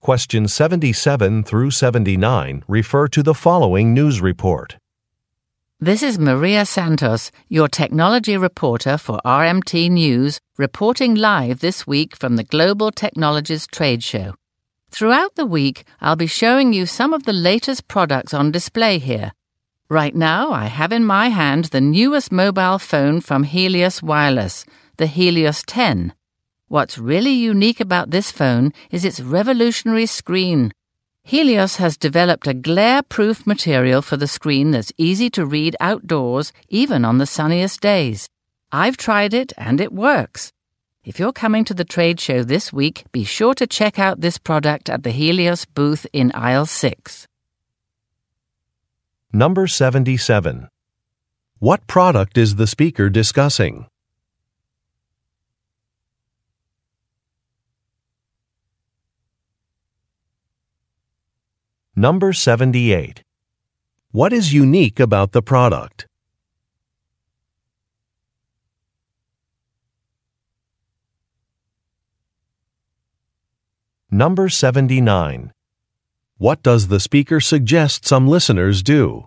Questions 77 through 79 refer to the following news report. This is Maria Santos, your technology reporter for RMT News, reporting live this week from the Global Technologies Trade Show. Throughout the week, I'll be showing you some of the latest products on display here. Right now, I have in my hand the newest mobile phone from Helios Wireless, the Helios 10. What's really unique about this phone is its revolutionary screen. Helios has developed a glare-proof material for the screen that's easy to read outdoors, even on the sunniest days. I've tried it, and it works. If you're coming to the trade show this week, be sure to check out this product at the Helios booth in aisle 6. Number 77. What product is the speaker discussing? Number 78. What is unique about the product? Number 79. What does the speaker suggest some listeners do?